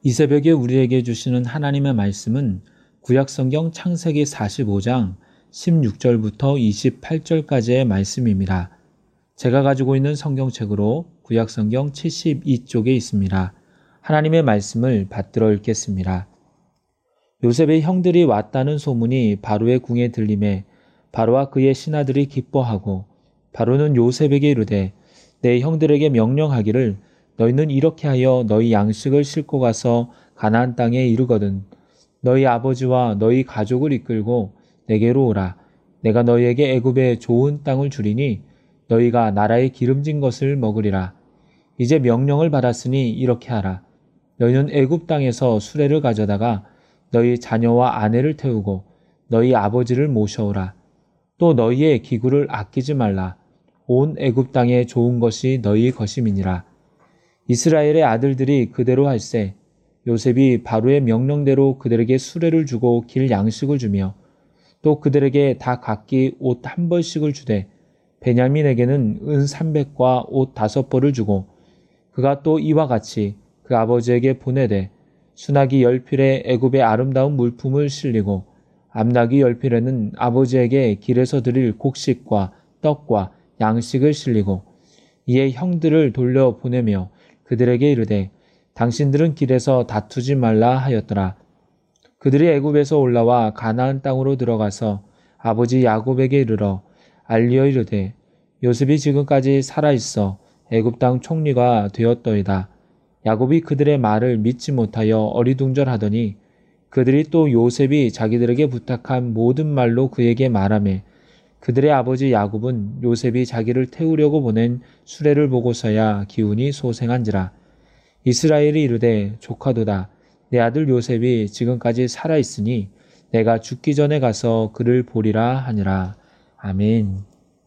이 새벽에 우리에게 주시는 하나님의 말씀은 구약성경 창세기 45장 16절부터 28절까지의 말씀입니다. 제가 가지고 있는 성경책으로 구약성경 72쪽에 있습니다. 하나님의 말씀을 받들어 읽겠습니다. 요셉의 형들이 왔다는 소문이 바로의 궁에 들림에 바로와 그의 신하들이 기뻐하고 바로는 요셉에게 이르되 내 형들에게 명령하기를 너희는 이렇게 하여 너희 양식을 싣고 가서 가나안 땅에 이르거든 너희 아버지와 너희 가족을 이끌고 내게로 오라. 내가 너희에게 애굽의 좋은 땅을 주리니 너희가 나라의 기름진 것을 먹으리라. 이제 명령을 받았으니 이렇게 하라. 너희는 애굽 땅에서 수레를 가져다가 너희 자녀와 아내를 태우고 너희 아버지를 모셔오라. 또 너희의 기구를 아끼지 말라. 온 애굽 땅에 좋은 것이 너희 것임이니라. 이스라엘의 아들들이 그대로 할세 요셉이 바로의 명령대로 그들에게 수레를 주고 길 양식을 주며 또 그들에게 다 각기 옷 한 벌씩을 주되 베냐민에게는 은 300과 옷 5벌을 주고 그가 또 이와 같이 그 아버지에게 보내되 수나기 10필에 애굽의 아름다운 물품을 실리고 암나귀 10필에는 아버지에게 길에서 드릴 곡식과 떡과 양식을 실리고 이에 형들을 돌려보내며 그들에게 이르되 당신들은 길에서 다투지 말라 하였더라. 그들이 애굽에서 올라와 가나안 땅으로 들어가서 아버지 야곱에게 이르러 알리어 이르되 요셉이 지금까지 살아있어 애굽 땅 총리가 되었더이다. 야곱이 그들의 말을 믿지 못하여 어리둥절하더니 그들이 또 요셉이 자기들에게 부탁한 모든 말로 그에게 말하매 그들의 아버지 야곱은 요셉이 자기를 태우려고 보낸 수레를 보고서야 기운이 소생한지라. 이스라엘이 이르되 조카도다. 내 아들 요셉이 지금까지 살아있으니 내가 죽기 전에 가서 그를 보리라 하니라. 아멘.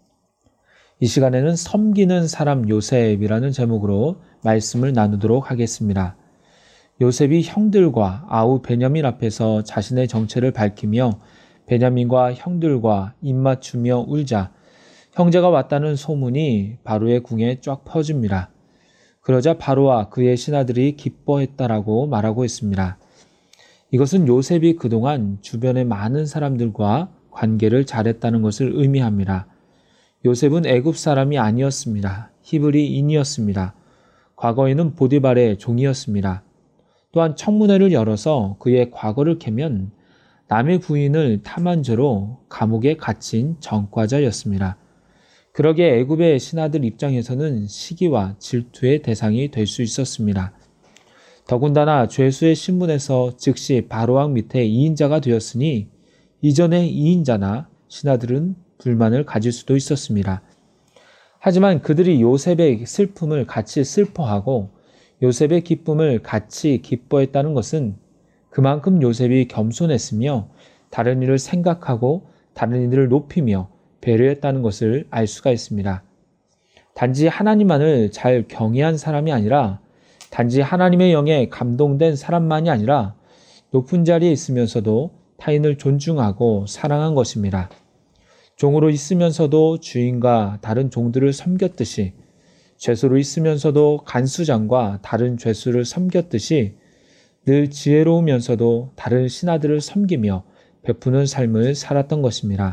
이 시간에는 섬기는 사람 요셉이라는 제목으로 말씀을 나누도록 하겠습니다. 요셉이 형들과 아우 베냐민 앞에서 자신의 정체를 밝히며 베냐민과 형들과 입맞추며 울자 형제가 왔다는 소문이 바로의 궁에 쫙 퍼집니다. 그러자 바로와 그의 신하들이 기뻐했다라고 말하고 있습니다. 이것은 요셉이 그동안 주변의 많은 사람들과 관계를 잘했다는 것을 의미합니다. 요셉은 애굽 사람이 아니었습니다. 히브리인이었습니다. 과거에는 보디발의 종이었습니다. 또한 청문회를 열어서 그의 과거를 캐면 남의 부인을 탐한 죄로 감옥에 갇힌 전과자였습니다. 그러기에 애굽의 신하들 입장에서는 시기와 질투의 대상이 될 수 있었습니다. 더군다나 죄수의 신분에서 즉시 바로왕 밑에 2인자가 되었으니 이전의 2인자나 신하들은 불만을 가질 수도 있었습니다. 하지만 그들이 요셉의 슬픔을 같이 슬퍼하고 요셉의 기쁨을 같이 기뻐했다는 것은 그만큼 요셉이 겸손했으며 다른 이를 생각하고 다른 이들을 높이며 배려했다는 것을 알 수가 있습니다. 단지 하나님만을 잘 경외한 사람이 아니라 단지 하나님의 영에 감동된 사람만이 아니라 높은 자리에 있으면서도 타인을 존중하고 사랑한 것입니다. 종으로 있으면서도 주인과 다른 종들을 섬겼듯이 죄수로 있으면서도 간수장과 다른 죄수를 섬겼듯이 늘 지혜로우면서도 다른 신하들을 섬기며 베푸는 삶을 살았던 것입니다.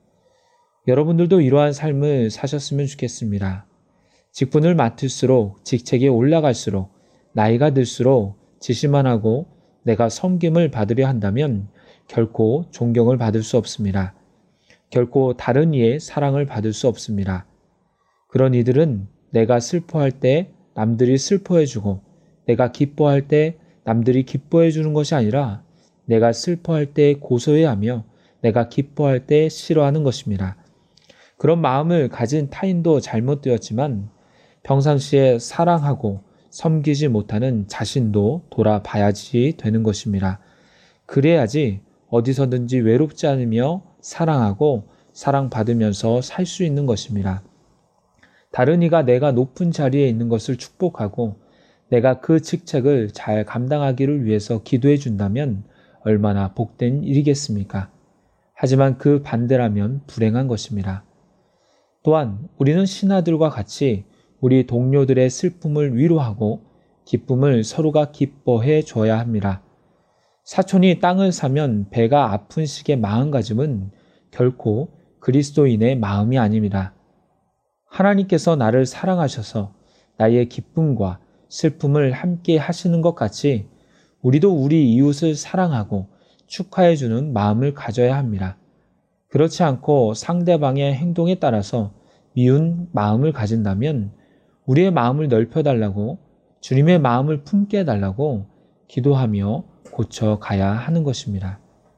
여러분들도 이러한 삶을 사셨으면 좋겠습니다. 직분을 맡을수록 직책이 올라갈수록 나이가 들수록 지시만 하고 내가 섬김을 받으려 한다면 결코 존경을 받을 수 없습니다. 결코 다른 이의 사랑을 받을 수 없습니다. 그런 이들은 내가 슬퍼할 때 남들이 슬퍼해주고 내가 기뻐할 때 남들이 기뻐해주는 것이 아니라 내가 슬퍼할 때 고소해하며 내가 기뻐할 때 싫어하는 것입니다. 그런 마음을 가진 타인도 잘못되었지만 평상시에 사랑하고 섬기지 못하는 자신도 돌아봐야지 되는 것입니다. 그래야지 어디서든지 외롭지 않으며 사랑하고 사랑받으면서 살 수 있는 것입니다. 다른 이가 내가 높은 자리에 있는 것을 축복하고 내가 그 직책을 잘 감당하기를 위해서 기도해 준다면 얼마나 복된 일이겠습니까? 하지만 그 반대라면 불행한 것입니다. 또한 우리는 신하들과 같이 우리 동료들의 슬픔을 위로하고 기쁨을 서로가 기뻐해 줘야 합니다. 사촌이 땅을 사면 배가 아픈 식의 마음가짐은 결코 그리스도인의 마음이 아닙니다. 하나님께서 나를 사랑하셔서 나의 기쁨과 슬픔을 함께 하시는 것 같이 우리도 우리 이웃을 사랑하고 축하해 주는 마음을 가져야 합니다. 그렇지 않고 상대방의 행동에 따라서 미운 마음을 가진다면 우리의 마음을 넓혀달라고, 주님의 마음을 품게 해달라고 기도하며 고쳐가야 하는 것입니다.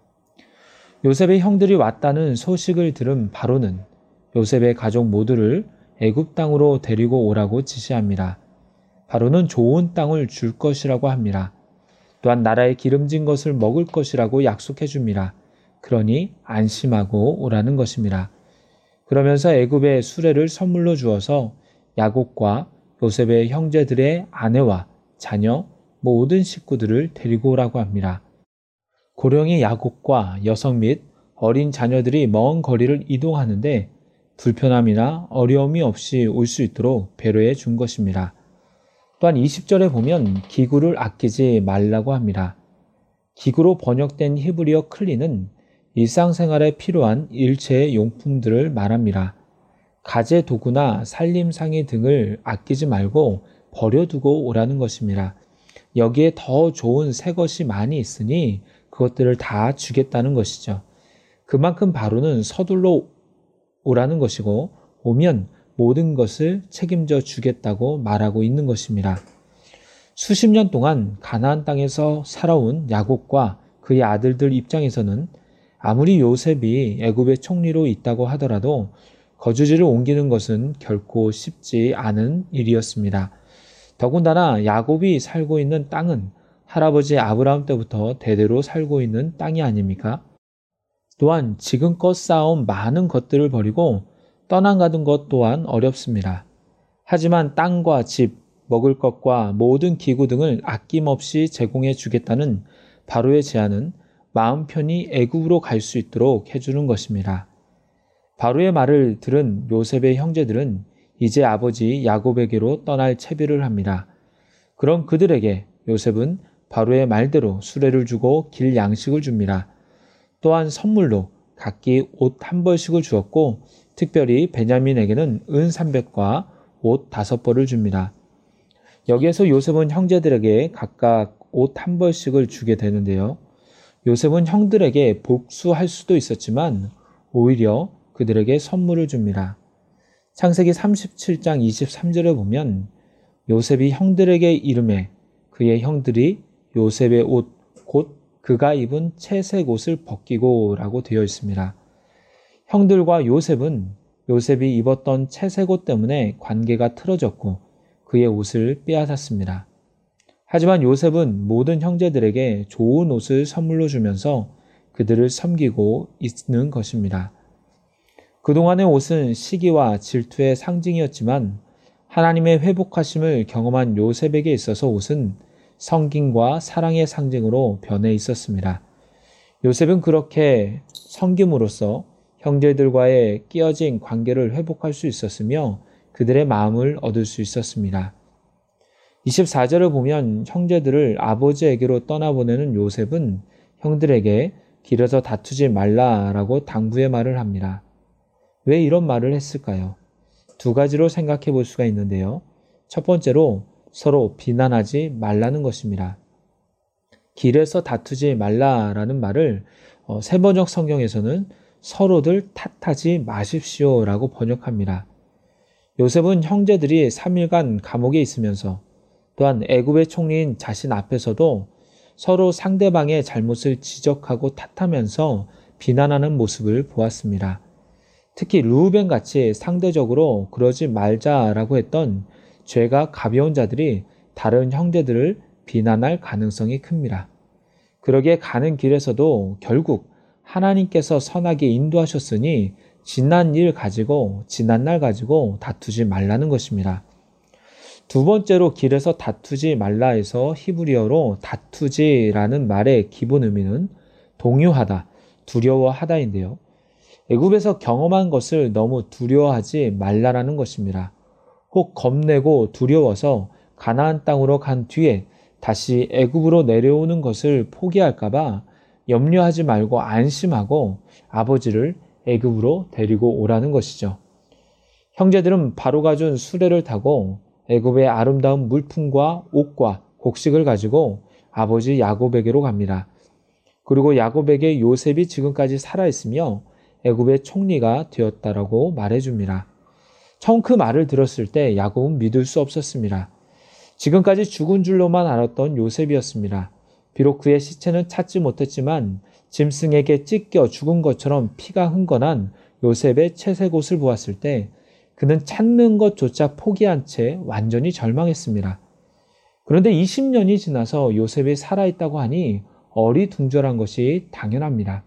요셉의 형들이 왔다는 소식을 들은 바로는 요셉의 가족 모두를 애굽 땅으로 데리고 오라고 지시합니다. 바로는 좋은 땅을 줄 것이라고 합니다. 또한 나라의 기름진 것을 먹을 것이라고 약속해 줍니다. 그러니 안심하고 오라는 것입니다. 그러면서 애굽의 수레를 선물로 주어서 야곱과 요셉의 형제들의 아내와 자녀, 모든 식구들을 데리고 오라고 합니다. 고령의 야곱과 여성 및 어린 자녀들이 먼 거리를 이동하는데 불편함이나 어려움이 없이 올 수 있도록 배려해 준 것입니다. 또한 20절에 보면 기구를 아끼지 말라고 합니다. 기구로 번역된 히브리어 클리는 일상생활에 필요한 일체의 용품들을 말합니다. 가재 도구나 살림상의 등을 아끼지 말고 버려두고 오라는 것입니다. 여기에 더 좋은 새 것이 많이 있으니 그것들을 다 주겠다는 것이죠. 그만큼 바로는 서둘러 오라는 것이고 오면 모든 것을 책임져 주겠다고 말하고 있는 것입니다. 수십 년 동안 가나안 땅에서 살아온 야곱과 그의 아들들 입장에서는 아무리 요셉이 애굽의 총리로 있다고 하더라도 거주지를 옮기는 것은 결코 쉽지 않은 일이었습니다. 더군다나 야곱이 살고 있는 땅은 할아버지 아브라함 때부터 대대로 살고 있는 땅이 아닙니까? 또한 지금껏 쌓아온 많은 것들을 버리고 떠나가는 것 또한 어렵습니다. 하지만 땅과 집, 먹을 것과 모든 기구 등을 아낌없이 제공해 주겠다는 바로의 제안은 마음 편히 애굽으로 갈 수 있도록 해주는 것입니다. 바로의 말을 들은 요셉의 형제들은 이제 아버지 야곱에게로 떠날 채비를 합니다. 그럼 그들에게 요셉은 바로의 말대로 수레를 주고 길 양식을 줍니다. 또한 선물로 각기 옷 한 벌씩을 주었고 특별히 베냐민에게는 은 300과 옷 5벌을 줍니다. 여기에서 요셉은 형제들에게 각각 옷 한 벌씩을 주게 되는데요. 요셉은 형들에게 복수할 수도 있었지만 오히려 그들에게 선물을 줍니다. 창세기 37장 23절에 보면 요셉이 형들에게 이르매 그의 형들이 요셉의 옷 곧 그가 입은 채색 옷을 벗기고 라고 되어 있습니다. 형들과 요셉은 요셉이 입었던 채색 옷 때문에 관계가 틀어졌고 그의 옷을 빼앗았습니다. 하지만 요셉은 모든 형제들에게 좋은 옷을 선물로 주면서 그들을 섬기고 있는 것입니다. 그동안의 옷은 시기와 질투의 상징이었지만 하나님의 회복하심을 경험한 요셉에게 있어서 옷은 섬김과 사랑의 상징으로 변해 있었습니다. 요셉은 그렇게 섬김으로써 형제들과의 끼어진 관계를 회복할 수 있었으며 그들의 마음을 얻을 수 있었습니다. 24절을 보면 형제들을 아버지에게로 떠나보내는 요셉은 형들에게 길에서 다투지 말라라고 당부의 말을 합니다. 왜 이런 말을 했을까요? 두 가지로 생각해 볼 수가 있는데요. 첫 번째로 서로 비난하지 말라는 것입니다. 길에서 다투지 말라라는 말을 세번역 성경에서는 서로들 탓하지 마십시오라고 번역합니다. 요셉은 형제들이 3일간 감옥에 있으면서 또한 애굽의 총리인 자신 앞에서도 서로 상대방의 잘못을 지적하고 탓하면서 비난하는 모습을 보았습니다. 특히 르우벤 같이 상대적으로 그러지 말자라고 했던 죄가 가벼운 자들이 다른 형제들을 비난할 가능성이 큽니다. 그러기에 가는 길에서도 결국 하나님께서 선하게 인도하셨으니 지난 날 가지고 다투지 말라는 것입니다. 두 번째로 길에서 다투지 말라 해서 히브리어로 다투지라는 말의 기본 의미는 동요하다, 두려워하다인데요. 애굽에서 경험한 것을 너무 두려워하지 말라라는 것입니다. 혹 겁내고 두려워서 가나안 땅으로 간 뒤에 다시 애굽으로 내려오는 것을 포기할까봐 염려하지 말고 안심하고 아버지를 애굽으로 데리고 오라는 것이죠. 형제들은 바로가 준 수레를 타고 애굽의 아름다운 물품과 옷과 곡식을 가지고 아버지 야곱에게로 갑니다. 그리고 야곱에게 요셉이 지금까지 살아있으며 애굽의 총리가 되었다라고 말해줍니다. 처음 그 말을 들었을 때 야곱은 믿을 수 없었습니다. 지금까지 죽은 줄로만 알았던 요셉이었습니다. 비록 그의 시체는 찾지 못했지만 짐승에게 찢겨 죽은 것처럼 피가 흥건한 요셉의 채색옷을 보았을 때 그는 찾는 것조차 포기한 채 완전히 절망했습니다. 그런데 20년이 지나서 요셉이 살아있다고 하니 어리둥절한 것이 당연합니다.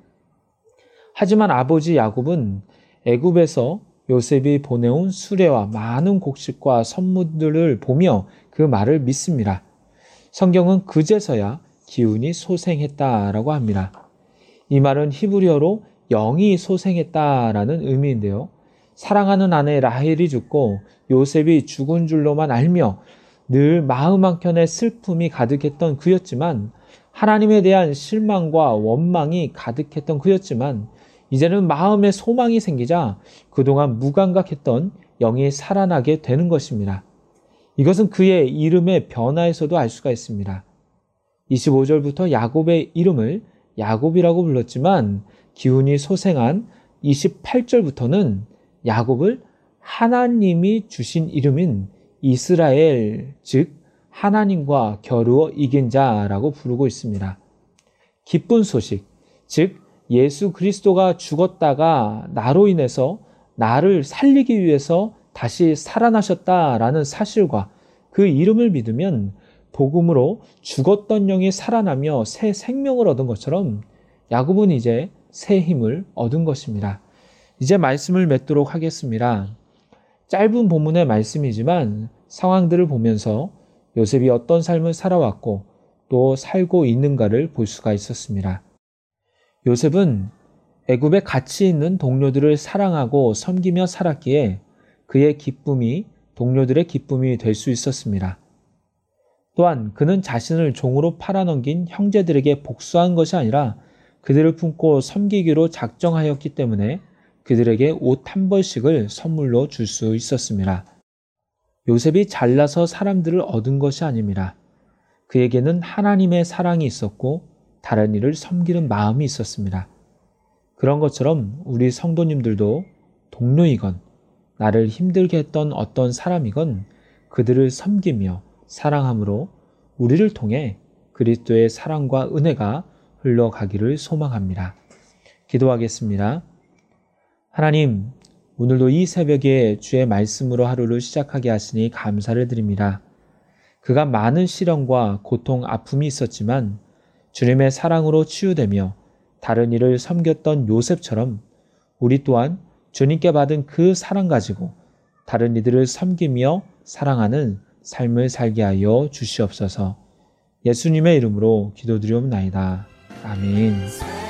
하지만 아버지 야곱은 애굽에서 요셉이 보내온 수레와 많은 곡식과 선물들을 보며 그 말을 믿습니다. 성경은 그제서야 기운이 소생했다라고 합니다. 이 말은 히브리어로 영이 소생했다라는 의미인데요. 사랑하는 아내 라헬이 죽고 요셉이 죽은 줄로만 알며 늘 마음 한켠에 슬픔이 가득했던 그였지만 하나님에 대한 실망과 원망이 가득했던 그였지만 이제는 마음에 소망이 생기자 그동안 무감각했던 영이 살아나게 되는 것입니다. 이것은 그의 이름의 변화에서도 알 수가 있습니다. 25절부터 야곱의 이름을 야곱이라고 불렀지만 기운이 소생한 28절부터는 야곱을 하나님이 주신 이름인 이스라엘, 즉 하나님과 겨루어 이긴 자라고 부르고 있습니다. 기쁜 소식, 즉 예수 그리스도가 죽었다가 나로 인해서 나를 살리기 위해서 다시 살아나셨다라는 사실과 그 이름을 믿으면 복음으로 죽었던 영이 살아나며 새 생명을 얻은 것처럼 야곱은 이제 새 힘을 얻은 것입니다. 이제 말씀을 맺도록 하겠습니다. 짧은 본문의 말씀이지만 상황들을 보면서 요셉이 어떤 삶을 살아왔고 또 살고 있는가를 볼 수가 있었습니다. 요셉은 애굽에 같이 있는 동료들을 사랑하고 섬기며 살았기에 그의 기쁨이 동료들의 기쁨이 될 수 있었습니다. 또한 그는 자신을 종으로 팔아넘긴 형제들에게 복수한 것이 아니라 그들을 품고 섬기기로 작정하였기 때문에 그들에게 옷 한 벌씩을 선물로 줄 수 있었습니다. 요셉이 잘나서 사람들을 얻은 것이 아닙니다. 그에게는 하나님의 사랑이 있었고 다른 이를 섬기는 마음이 있었습니다. 그런 것처럼 우리 성도님들도 동료이건 나를 힘들게 했던 어떤 사람이건 그들을 섬기며 사랑함으로 우리를 통해 그리스도의 사랑과 은혜가 흘러가기를 소망합니다. 기도하겠습니다. 하나님, 오늘도 이 새벽에 주의 말씀으로 하루를 시작하게 하시니 감사를 드립니다. 그가 많은 시련과 고통, 아픔이 있었지만 주님의 사랑으로 치유되며 다른 이를 섬겼던 요셉처럼 우리 또한 주님께 받은 그 사랑 가지고 다른 이들을 섬기며 사랑하는 삶을 살게 하여 주시옵소서. 예수님의 이름으로 기도드리옵나이다. 아멘.